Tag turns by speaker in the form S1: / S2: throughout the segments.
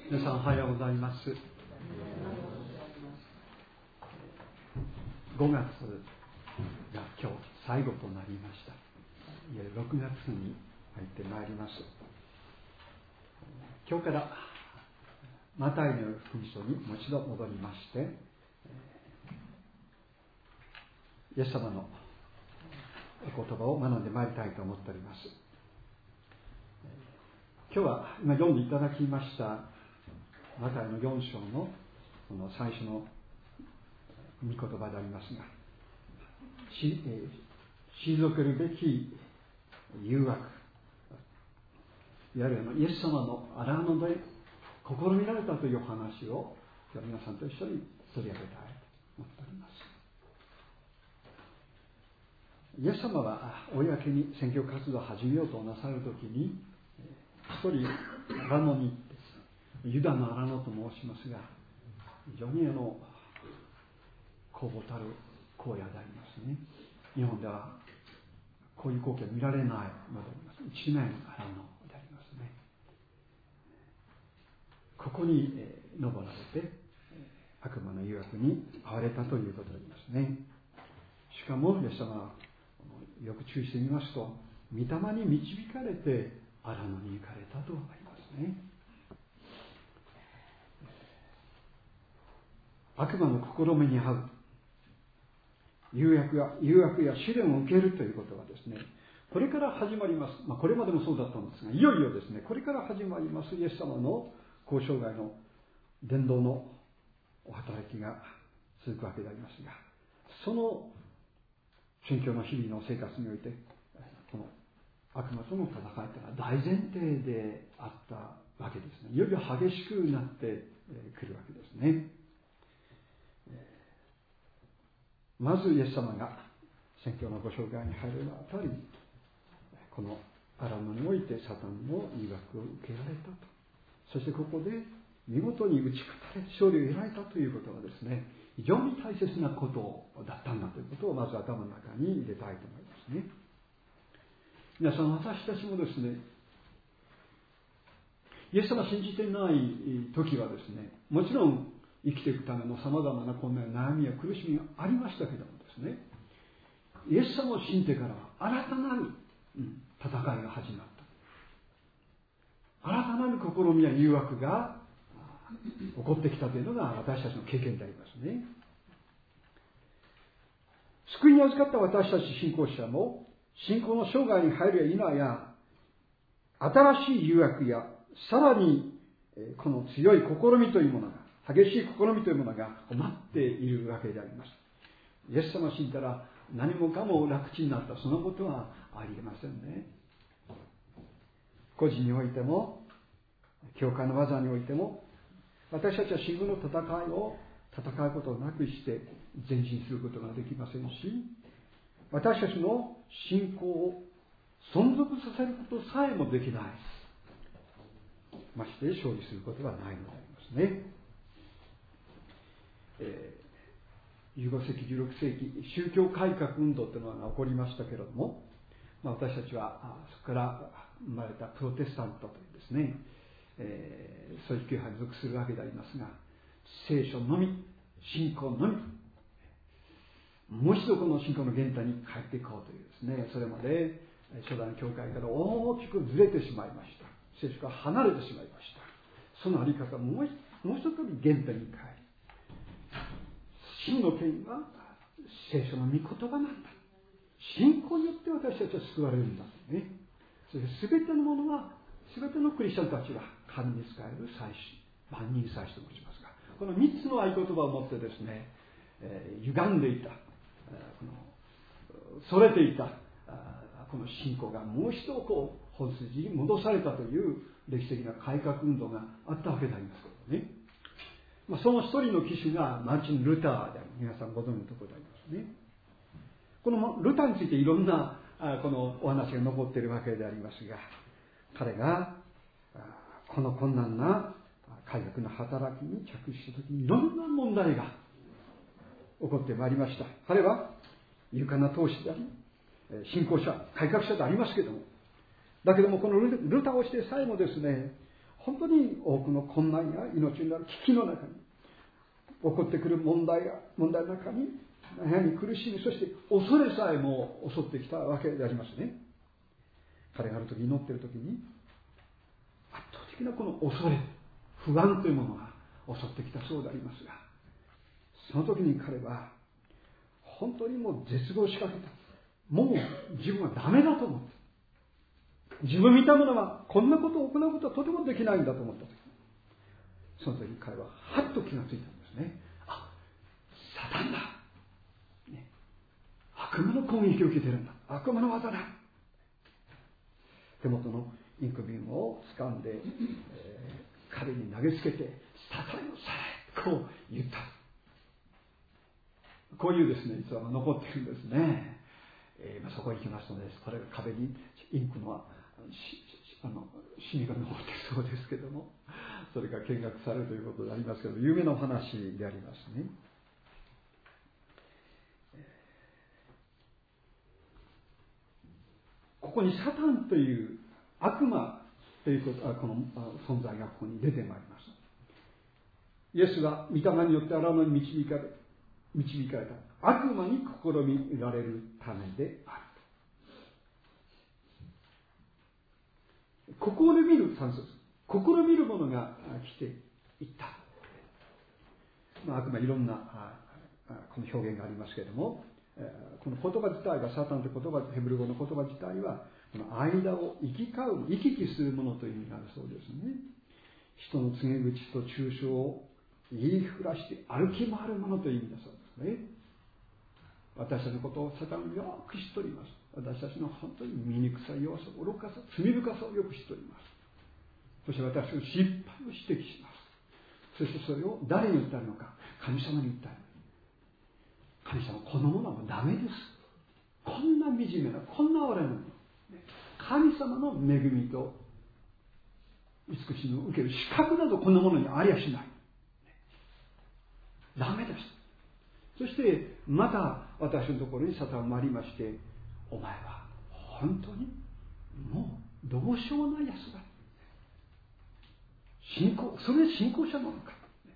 S1: 皆さんおはようございます。5月が今日最後となりました。いや6月に入ってまいります。今日からマタイの福音書にもう一度戻りまして、イエス様のお言葉を学んでまいりたいと思っております。今日は今読んでいただきましたマタイの4章のこの最初の御言葉でありますが、退けるべき誘惑、いわゆるイエス様の荒野で試みられたという話を今日皆さんと一緒に取り上げたいと思っております。イエス様は公に宣教活動を始めようとなさるときに一人荒野に行って、ユダの荒野と申しますが、非常に広大たる荒野でありますね。日本ではこういう光景は見られないのであります。一面荒野でありますね。ここに登られて悪魔の誘惑に遭われたということでありますね。しかもイエス様はよく注意してみますと、御霊に導かれて荒野に行かれたとありますね。悪魔の試みに遭う、誘惑や試練を受けるということはですね、これから始まります。これまでもそうだったんですが、いよいよですね、これから始まりますイエス様の交渉外の伝道のお働きが続くわけでありますが、その宣教の日々の生活において、この悪魔との戦いというのは大前提であったわけですね。いよいよ激しくなってくるわけですね。まずイエス様が宣教のご紹介に入るあたり、この荒野においてサタンの誘惑を受けられたと。そしてここで見事に打ち勝たれ勝利を得られたということはですね、非常に大切なことだったんだということをまず頭の中に入れたいと思いますね。皆さん、私たちもですね、イエス様を信じていない時はですね、もちろん生きていくためのさまざまな困難や悩みや苦しみがありましたけどもですね、イエス様を信じてからは新たなる戦いが始まった。新たなる試みや誘惑が起こってきたというのが私たちの経験でありますね。救いに預かった私たち信仰者も、信仰の生涯に入るや否や、新しい誘惑やさらにこの強い試みというものが、激しい試みというものが待っているわけであります。イエス様を信じたら何もかも楽ちになった、そのことはありえませんね。個人においても教会の技においても、私たちは信仰の戦うことをなくして前進することができませんし、私たちの信仰を存続させることさえもできない。まして勝利することはないのでありますね。15世紀、16世紀、宗教改革運動というのが起こりましたけれども、私たちはそこから生まれたプロテスタントというですね、そういう教派に属するわけでありますが、聖書のみ、信仰のみ、もう一度この信仰の原点に帰っていこうというですね、それまで初代の教会から大きくずれてしまいました。聖書から離れてしまいました。そのあり方をもう一度原点に帰り、真の権威は聖書の御言葉なんだ。信仰によって私たちは救われるんだとね。そして全てのものは、全てのクリスチャンたちが神に仕える祭司、万人祭司と申しますが、この3つの合言葉を持ってですね、歪んでいた、それていたこの信仰がもう一度本筋に戻されたという歴史的な改革運動があったわけでありますけどね。その一人の騎手がマルチン・ルターである。皆さんご存知のところでありますね。このルターについていろんなこのお話が残っているわけでありますが、彼がこの困難な改革の働きに着手したときにいろんな問題が起こってまいりました。彼は勇敢な闘士であり、信仰者、改革者でありますけども、だけどもこのルターをしてさえもですね、 本当に多くの困難や命になる危機の中に、起こってくる問題の中に悩み苦しみ、そして恐れさえも襲ってきたわけでありますね。彼がある時祈っている時に、圧倒的なこの恐れ、不安というものが襲ってきたそうでありますが、その時に彼は本当にもう絶望しかけた。もう自分はダメだと思った。自分見たものはこんなことを行うことはとてもできないんだと思った時、その時に彼ははっと気がついたんですね。あ、サタンだ、ね、悪魔の攻撃を受けているんだ、悪魔の技だ。手元のインク瓶を掴んで、彼に投げつけて、サタンを去れ、こう言った。こういうですね、実は残っているんですね。そこに行きますので、これが壁にインクのシミが残っているそうですけども、それが見学されるということでありますけど、有名なお話でありますね。ここにサタンという悪魔ということ、この存在がここに出てまいります。イエスが御霊によって荒野に導かれた悪魔に試みられるためである。試みる3節、試みる者が来ていった。悪魔いろんなこの表現がありますけれども、この言葉自体がサタンという言葉、ヘブル語の言葉自体はこの間を行き来するものという意味があるそうですね。人の告げ口と中傷を言いふらして歩き回るものという意味だそうですね。私たちのことをサタンはよく知っております。私たちの本当に醜さ、弱さ、愚かさ、罪深さをよく知っております。そして私の失敗を指摘します。そしてそれを誰に訴えるのか、神様に訴える。神様、このものはダメです。こんな惨めな、こんな哀れなもの、神様の恵みと慈しみを受ける資格などこんなものにありゃしない。ダメです。そしてまた私のところにサタンがありまして、お前は本当にもうどうしようもないやつだ。それで信仰者なのか。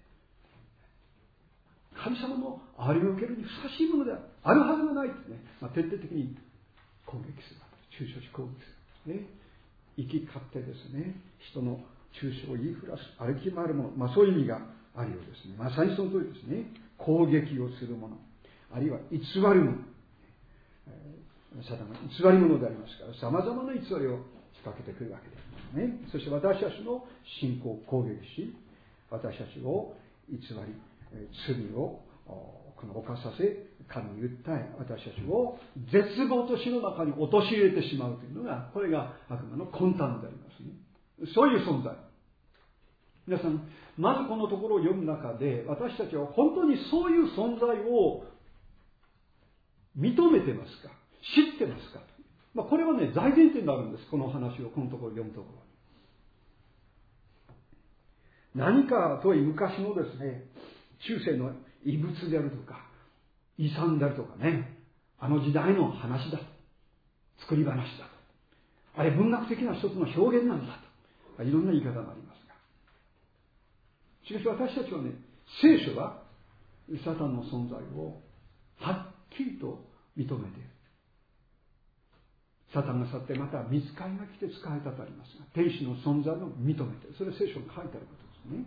S1: 神様の憐れみを受けるにふさわしいものであるはずがないですね。徹底的に攻撃する。中傷し攻撃する。ね、生き勝手ですね。人の中傷を言いふらす、歩き回るもの。そういう意味があるようですね。まさにその通りですね。攻撃をするもの。あるいは偽るもの。サタンが偽り者でありますから、様々な偽りを仕掛けてくるわけですね。そして私たちの信仰を攻撃し、私たちを偽り、罪を犯させ、神に訴え、私たちを絶望と死の中に陥れてしまうというのが、これが悪魔の魂胆でありますね。そういう存在。皆さん、まずこのところを読む中で、私たちは本当にそういう存在を認めてますか、知ってますか。これはね、大前提になるんです。この話をこのところ読むところ。何か遠い昔のですね、中世の遺物であるとか、遺産であるとかね、あの時代の話だと、作り話だと、あれ文学的な一つの表現なんだと、いろんな言い方がありますが、しかし私たちはね、聖書はサタンの存在をはっきりと認めている。サタンが去ってまた御使いが来て使えたとありますが、天使の存在を認めている。それは聖書に書いてあることですね。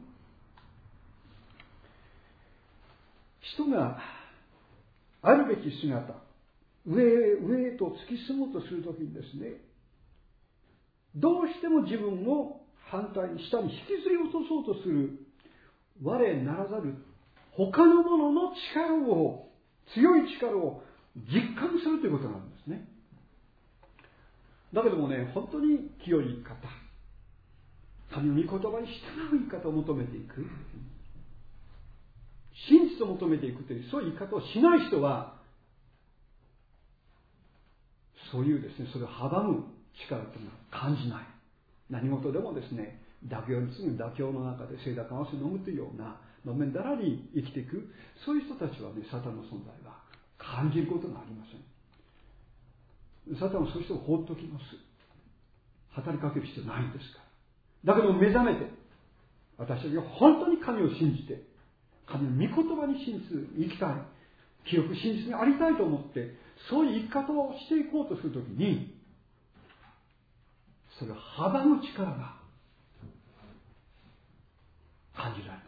S1: 人があるべき姿、上へと突き進もうとするときにですね、どうしても自分を反対に下に引きずり落とそうとする我ならざる他のものの強い力を実感するということなんですね。だけどもね、本当に清い方、神の御言葉に従う言い方を求めていく、真実を求めていくというそういう言い方をしない人は、そういうですね、それを阻む力というのは感じない。何事でもですね、妥協に次ぐ妥協の中で清濁合わせ飲むというようなのめんだらに生きていく、そういう人たちはね、サタンの存在は感じることがありません。サタンはそういう人を放っておきます。働きかける必要ないんですから。 だけど目覚めて、私たちが本当に神を信じて、神の御言葉に真実に生きたい、清く真実にありたいと思って、そういう生き方をしていこうとするときに、それは幅の力が感じられる。